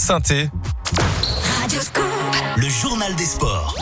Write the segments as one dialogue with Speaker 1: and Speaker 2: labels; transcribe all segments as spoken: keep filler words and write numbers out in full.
Speaker 1: Sainté.
Speaker 2: Radioscoop.
Speaker 3: Le journal des sports.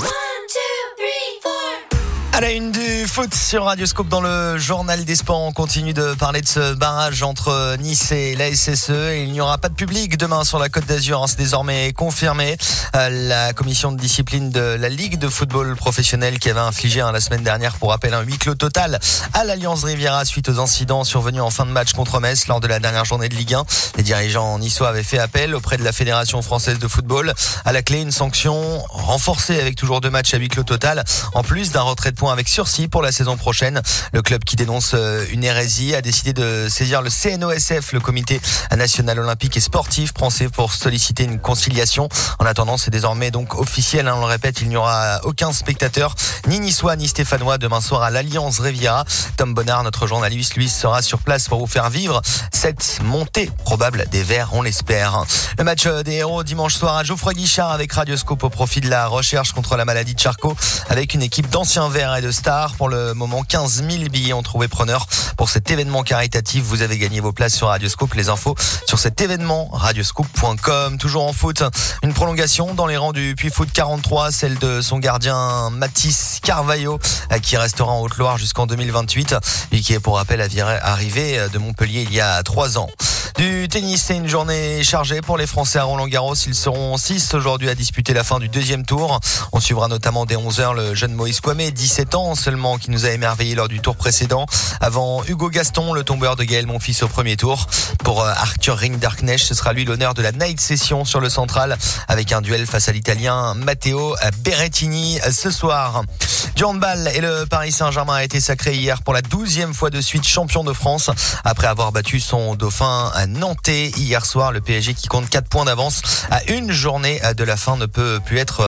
Speaker 4: À la une du foot sur Radioscoop dans le journal des sports, on continue de parler de ce barrage entre Nice et la S S E. Il n'y aura pas de public demain sur la Côte d'Azur, hein, c'est désormais confirmé. Euh, la commission de discipline de la Ligue de football professionnel qui avait infligé hein, la semaine dernière, pour rappel, un huis clos total à l'Alliance Riviera suite aux incidents survenus en fin de match contre Metz lors de la dernière journée de Ligue un. Les dirigeants niçois avaient fait appel auprès de la Fédération française de football. À la clé, une sanction renforcée avec toujours deux matchs à huis clos total, en plus d'un retrait de points avec sursis pour la saison prochaine. Le club qui dénonce une hérésie a décidé de saisir le C N O S F, le comité national olympique et sportif français, pour solliciter une conciliation. En attendant, c'est désormais donc officiel, hein, on le répète, il n'y aura aucun spectateur, ni niçois ni stéphanois, demain soir à l'Alliance Riviera. Tom Bonnard, notre journaliste, lui, sera sur place pour vous faire vivre cette montée probable des Verts, on l'espère. Le match des héros dimanche soir à Geoffroy Guichard avec Radioscoop au profit de la recherche contre la maladie de Charcot, avec une équipe d'anciens Verts et de stars. Pour le moment, quinze mille billets ont trouvé preneur pour cet événement caritatif. Vous avez gagné vos places sur Radioscoop. Les infos sur cet événement, radioscoop point com. Toujours en foot, une prolongation dans les rangs du Puy Foot quarante-trois, celle de son gardien Mathis Carvalho, qui restera en Haute-Loire jusqu'en deux mille vingt-huit et qui est, pour rappel, arrivé de Montpellier il y a trois ans. Du tennis, c'est une journée chargée pour les Français à Roland-Garros. Ils seront six aujourd'hui à disputer la fin du deuxième tour. On suivra notamment dès onze heures le jeune Moïse Kouamé, dix-sept ans seulement, qui nous a émerveillé lors du tour précédent. Avant Hugo Gaston, le tombeur de Gaël Monfils au premier tour. Pour Arthur Rinderknecht, ce sera lui l'honneur de la night session sur le central, avec un duel face à l'Italien Matteo Berrettini ce soir. Du handball, et le Paris Saint-Germain a été sacré hier pour la douzième fois de suite champion de France, après avoir battu son dauphin nantais hier soir. Le P S G, qui compte quatre points d'avance à une journée de la fin, ne peut plus être